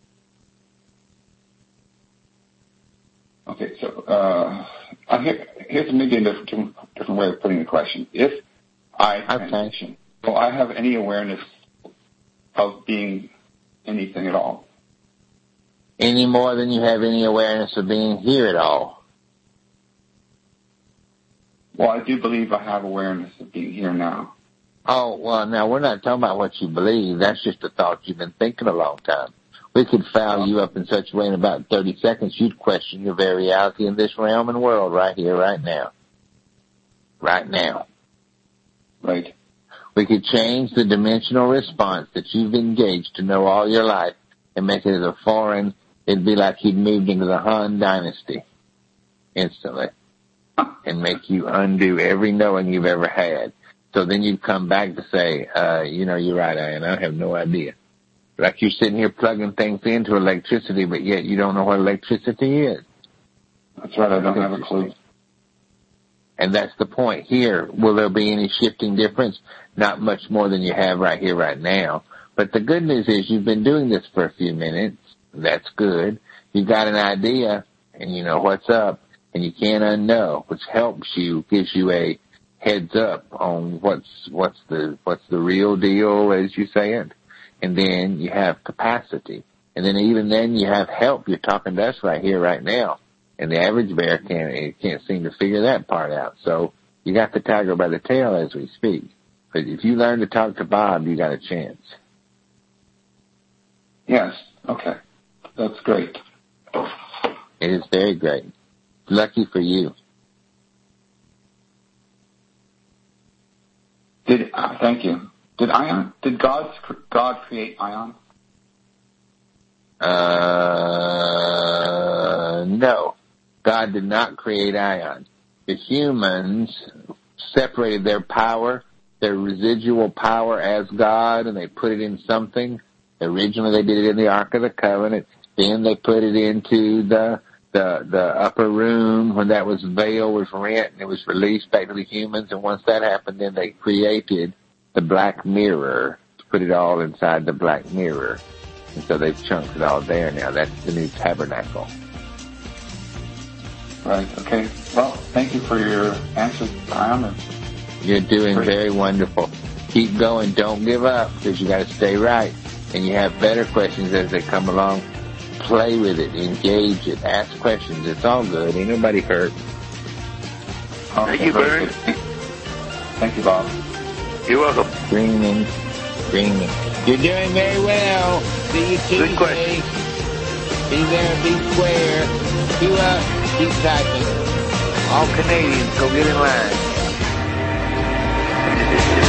Okay, so uh, I hear, here's maybe a different, different way of putting the question. If I Okay. transition, will I have any awareness of being anything at all? Any more than you have any awareness of being here at all. Well, I do believe I have awareness of being here now. Oh, well, now we're not talking about what you believe. That's just a thought you've been thinking a long time. We could foul you up in such a way in about thirty seconds you'd question your very reality in this realm and world right here, right now. Right now. Right. We could change the dimensional response that you've engaged to know all your life and make it as a foreign. It'd be like you'd moved into the Han Dynasty instantly and make you undo every knowing you've ever had. So then you'd come back to say, uh, you know, you're right, Ian, I have no idea. Like you're sitting here plugging things into electricity, but yet you don't know what electricity is. That's right, I don't have a clue. And that's the point here. Will there be any shifting difference? Not much more than you have right here, right now. But the good news is you've been doing this for a few minutes. That's good. You've got an idea, and you know what's up, and you can't unknow, which helps you, gives you a heads up on what's what's the what's the real deal, as you say it. And then you have capacity. And then even then you have help. You're talking to us right here, right now. And the average bear can't, can't seem to figure that part out. So you got the tiger by the tail as we speak. But if you learn to talk to Bob, you got a chance. Yes, okay. That's great. It is very great. Lucky for you. Did uh, thank you. Did Ion? Did God God create Ion? Uh, no. God did not create Ion. The humans separated their power, their residual power as God, and they put it in something. Originally they did it in the Ark of the Covenant. Then they put it into the the the upper room when that was veil was rent and it was released back to the humans. And once that happened, then they created the black mirror to put it all inside the black mirror. And so they've chunked it all there now. That's the new tabernacle. Right, okay. Well, thank you for your answers, Ion. You're doing Great. very wonderful. Keep going. Don't give up because you got to stay right. And you have better questions as they come along. Play with it. Engage it. Ask questions. It's all good. Ain't nobody hurt. Okay, Thank you, very Vern. good. Thank you, Bob. You're welcome. Screaming. Screaming. You're doing very well. See you Tuesday. Good question. Be there. Be square. Two up. Keep typing. All Canadians, go get in line.